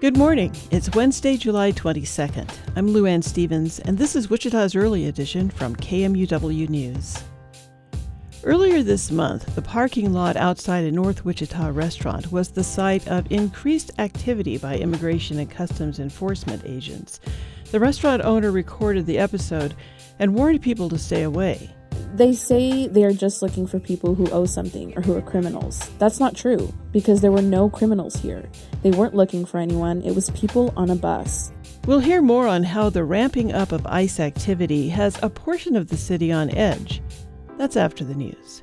Good morning. It's Wednesday, July 22nd. I'm Lou Ann Stevens, and this is Wichita's Early Edition from KMUW News. Earlier this month, the parking lot outside a North Wichita restaurant was the site of increased activity by Immigration and Customs Enforcement agents. The restaurant owner recorded the episode and warned people to stay away. They say they are just looking for people who owe something or who are criminals. That's not true, because there were no criminals here. They weren't looking for anyone. It was people on a bus. We'll hear more on how the ramping up of ICE activity has a portion of the city on edge. That's after the news.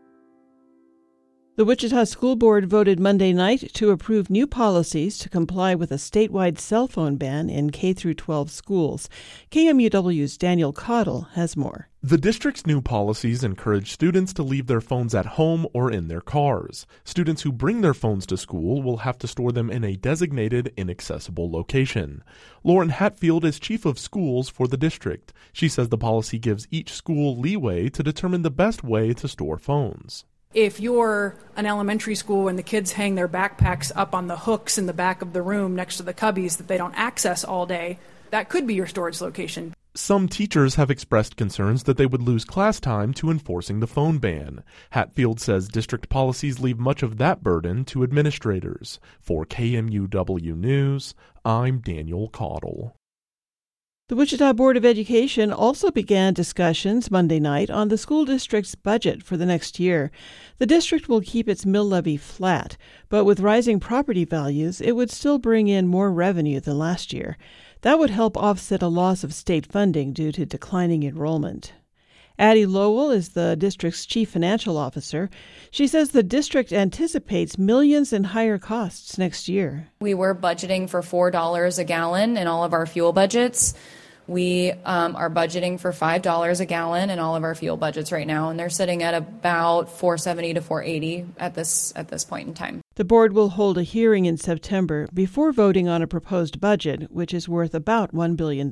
The Wichita School Board voted Monday night to approve new policies to comply with a statewide cell phone ban in K-12 schools. KMUW's Daniel Cottle has more. The district's new policies encourage students to leave their phones at home or in their cars. Students who bring their phones to school will have to store them in a designated, inaccessible location. Lauren Hatfield is chief of schools for the district. She says the policy gives each school leeway to determine the best way to store phones. If you're an elementary school and the kids hang their backpacks up on the hooks in the back of the room next to the cubbies that they don't access all day, that could be your storage location. Some teachers have expressed concerns that they would lose class time to enforcing the phone ban. Hatfield says district policies leave much of that burden to administrators. For KMUW News, I'm Daniel Cottle. The Wichita Board of Education also began discussions Monday night on the school district's budget for the next year. The district will keep its mill levy flat, but with rising property values, it would still bring in more revenue than last year. That would help offset a loss of state funding due to declining enrollment. Addie Lowell is the district's chief financial officer. She says the district anticipates millions in higher costs next year. We were budgeting for $4 a gallon in all of our fuel budgets. We are budgeting for $5 a gallon in all of our fuel budgets right now, and they're sitting at about $4.70 to $4.80 at this point in time. The board will hold a hearing in September before voting on a proposed budget, which is worth about $1 billion.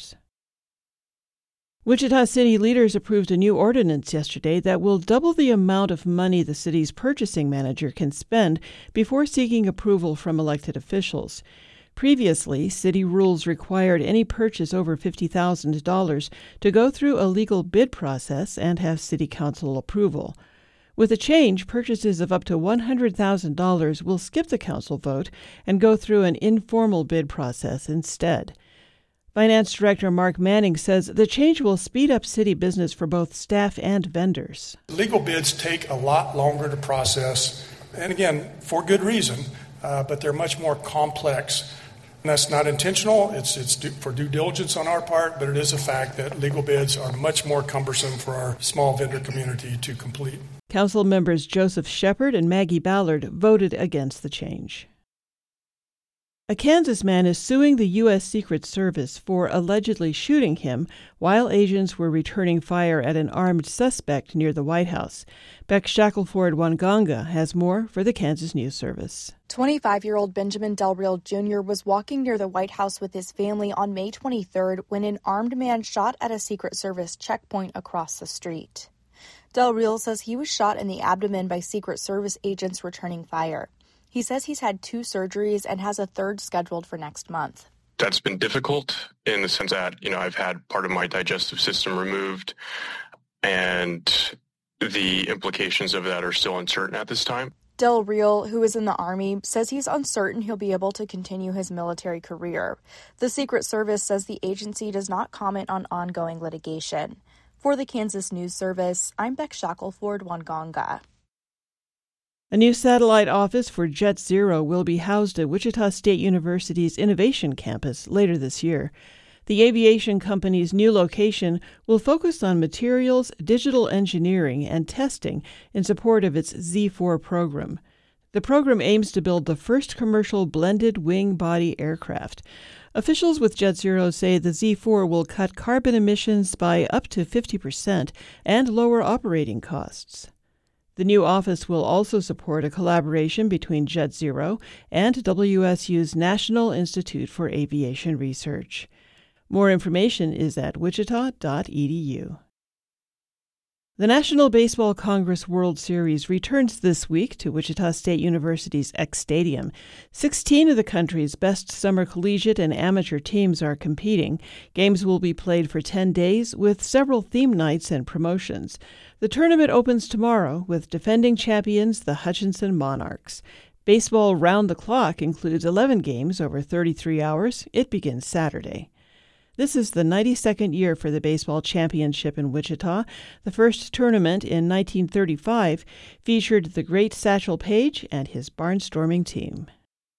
Wichita city leaders approved a new ordinance yesterday that will double the amount of money the city's purchasing manager can spend before seeking approval from elected officials. Previously, city rules required any purchase over $50,000 to go through a legal bid process and have city council approval. With the change, purchases of up to $100,000 will skip the council vote and go through an informal bid process instead. Finance Director Mark Manning says the change will speed up city business for both staff and vendors. Legal bids take a lot longer to process, and again, for good reason, but they're much more complex. And that's not intentional. It's for due diligence on our part, but it is a fact that legal bids are much more cumbersome for our small vendor community to complete. Council members Joseph Shepard and Maggie Ballard voted against the change. A Kansas man is suing the U.S. Secret Service for allegedly shooting him while agents were returning fire at an armed suspect near the White House. Beck Shackelford Wanganga has more for the Kansas News Service. 25-year-old Benjamin Del Real Jr. was walking near the White House with his family on May 23rd when an armed man shot at a Secret Service checkpoint across the street. Del Real says he was shot in the abdomen by Secret Service agents returning fire. He says he's had 2 surgeries and has a third scheduled for next month. That's been difficult in the sense that, I've had part of my digestive system removed, and the implications of that are still uncertain at this time. Del Real, who is in the Army, says he's uncertain he'll be able to continue his military career. The Secret Service says the agency does not comment on ongoing litigation. For the Kansas News Service, I'm Beck Shackelford Wanganga. A new satellite office for JetZero will be housed at Wichita State University's Innovation Campus later this year. The aviation company's new location will focus on materials, digital engineering, and testing in support of its Z4 program. The program aims to build the first commercial blended wing-body aircraft. Officials with JetZero say the Z4 will cut carbon emissions by up to 50% and lower operating costs. The new office will also support a collaboration between JetZero and WSU's National Institute for Aviation Research. More information is at wichita.edu. The National Baseball Congress World Series returns this week to Wichita State University's Eck Stadium. 16 of the country's best summer collegiate and amateur teams are competing. Games will be played for 10 days with several theme nights and promotions. The tournament opens tomorrow with defending champions, the Hutchinson Monarchs. Baseball round the clock includes 11 games over 33 hours. It begins Saturday. This is the 92nd year for the baseball championship in Wichita. The first tournament in 1935 featured the great Satchel Paige and his barnstorming team.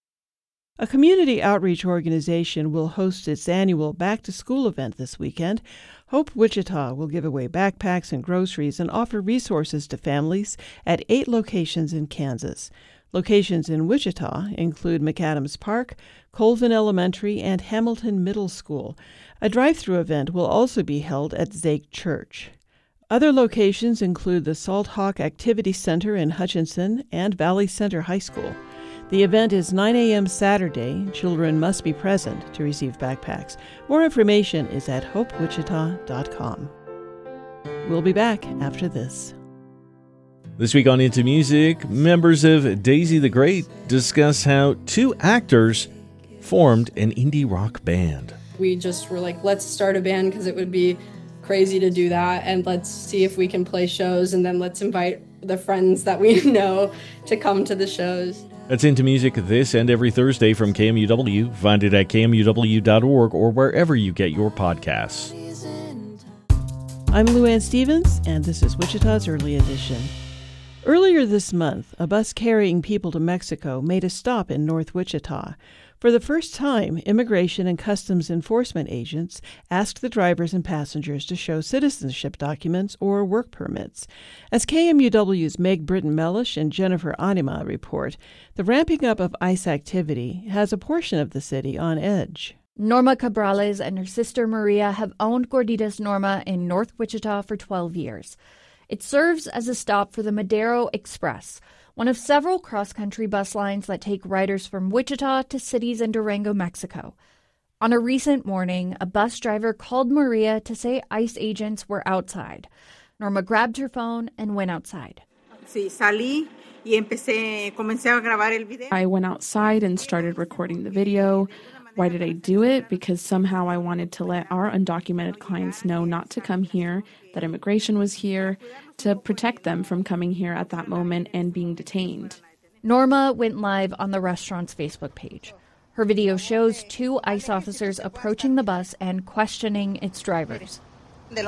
A community outreach organization will host its annual back-to-school event this weekend. Hope Wichita will give away backpacks and groceries and offer resources to families at 8 locations in Kansas. Locations in Wichita include McAdams Park, Colvin Elementary, and Hamilton Middle School. A drive-through event will also be held at Zake Church. Other locations include the Salt Hawk Activity Center in Hutchinson and Valley Center High School. The event is 9 a.m. Saturday. Children must be present to receive backpacks. More information is at hopewichita.com. We'll be back after this. This week on Into Music, members of Daisy the Great discuss how 2 actors formed an indie rock band. We just were like, let's start a band because it would be crazy to do that, and let's see if we can play shows, and then let's invite the friends that we know to come to the shows. That's Into Music this and every Thursday from KMUW. Find it at KMUW.org or wherever you get your podcasts. I'm Lou Ann Stevens, and this is Wichita's Early Edition. Earlier this month, a bus carrying people to Mexico made a stop in North Wichita. For the first time, Immigration and Customs Enforcement agents asked the drivers and passengers to show citizenship documents or work permits. As KMUW's Meg Britton-Mellish and Jennifer Anima report, the ramping up of ICE activity has a portion of the city on edge. Norma Cabrales and her sister Maria have owned Gorditas Norma in North Wichita for 12 years. It serves as a stop for the Madero Express, one of several cross-country bus lines that take riders from Wichita to cities in Durango, Mexico. On a recent morning, a bus driver called Maria to say ICE agents were outside. Norma grabbed her phone and went outside. I went outside and started recording the video. Why did I do it? Because somehow I wanted to let our undocumented clients know not to come here, that immigration was here, to protect them from coming here at that moment and being detained. Norma went live on the restaurant's Facebook page. Her video shows 2 ICE officers approaching the bus and questioning its drivers. In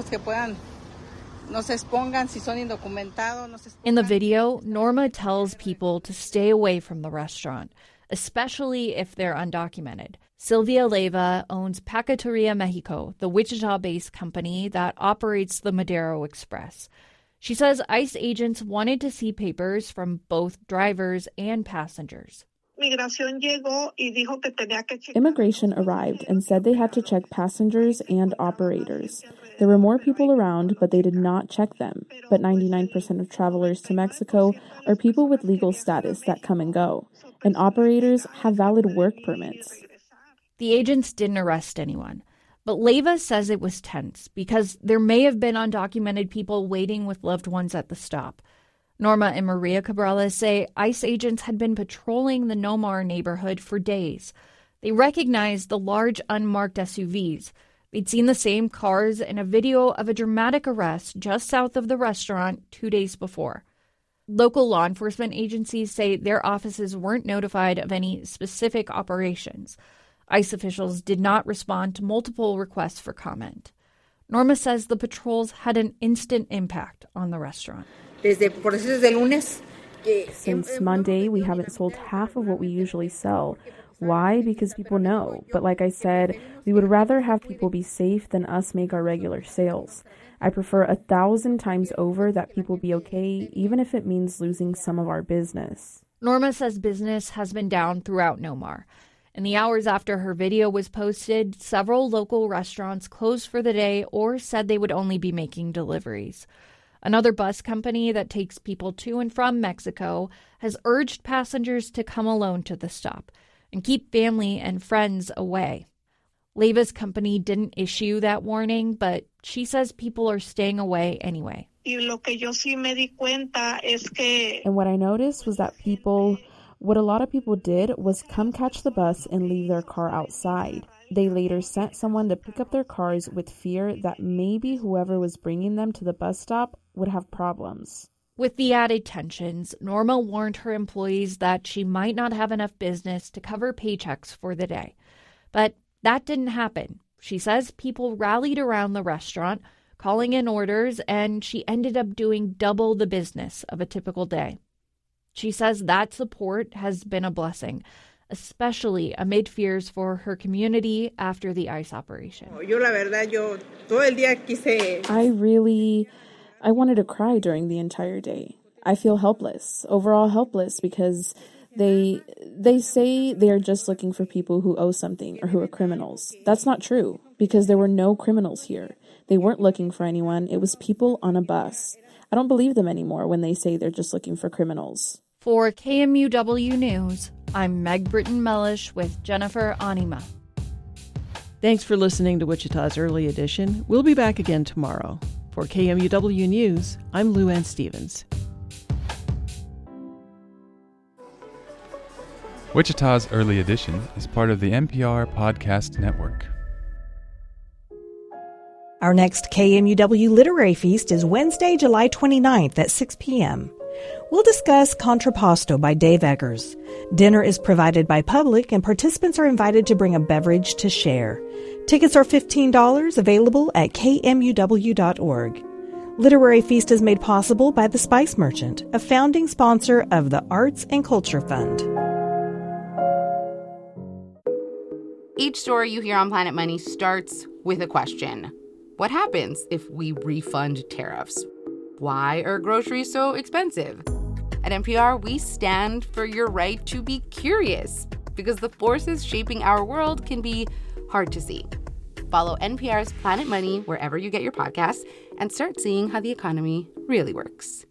the video, Norma tells people to stay away from the restaurant, especially if they're undocumented. Sylvia Leyva owns Paqueteria Mexico, the Wichita-based company that operates the Madero Express. She says ICE agents wanted to see papers from both drivers and passengers. Immigration arrived and said they had to check passengers and operators. There were more people around, but they did not check them. But 99% of travelers to Mexico are people with legal status that come and go, and operators have valid work permits. The agents didn't arrest anyone, but Leyva says it was tense because there may have been undocumented people waiting with loved ones at the stop. Norma and Maria Cabrales say ICE agents had been patrolling the Nomar neighborhood for days. They recognized the large unmarked SUVs. They'd seen the same cars in a video of a dramatic arrest just south of the restaurant 2 days before. Local law enforcement agencies say their offices weren't notified of any specific operations. ICE officials did not respond to multiple requests for comment. Norma says the patrols had an instant impact on the restaurant. Since Monday, we haven't sold half of what we usually sell. Why? Because people know. But like I said, we would rather have people be safe than us make our regular sales. I prefer 1,000 times over that people be okay, even if it means losing some of our business. Norma says business has been down throughout Nomar. In the hours after her video was posted, several local restaurants closed for the day or said they would only be making deliveries. Another bus company that takes people to and from Mexico has urged passengers to come alone to the stop and keep family and friends away. Leyva's company didn't issue that warning, but she says people are staying away anyway. And what I noticed was that what a lot of people did was come catch the bus and leave their car outside. They later sent someone to pick up their cars with fear that maybe whoever was bringing them to the bus stop would have problems. With the added tensions, Norma warned her employees that she might not have enough business to cover paychecks for the day. But that didn't happen. She says people rallied around the restaurant, calling in orders, and she ended up doing double the business of a typical day. She says that support has been a blessing, especially amid fears for her community after the ICE operation. I wanted to cry during the entire day. I feel helpless, overall helpless, because they say they are just looking for people who owe something or who are criminals. That's not true, because there were no criminals here. They weren't looking for anyone. It was people on a bus. I don't believe them anymore when they say they're just looking for criminals. For KMUW News, I'm Meg Britton-Mellish with Jennifer Anima. Thanks for listening to Wichita's Early Edition. We'll be back again tomorrow. For KMUW News, I'm Lou Ann Stevens. Wichita's Early Edition is part of the NPR Podcast Network. Our next KMUW Literary Feast is Wednesday, July 29th at 6 p.m. We'll discuss Contrapposto by Dave Eggers. Dinner is provided by Public, and participants are invited to bring a beverage to share. Tickets are $15, available at kmuw.org. Literary Feast is made possible by The Spice Merchant, a founding sponsor of the Arts and Culture Fund. Each story you hear on Planet Money starts with a question. What happens if we refund tariffs? Why are groceries so expensive? At NPR, we stand for your right to be curious, because the forces shaping our world can be hard to see. Follow NPR's Planet Money wherever you get your podcasts and start seeing how the economy really works.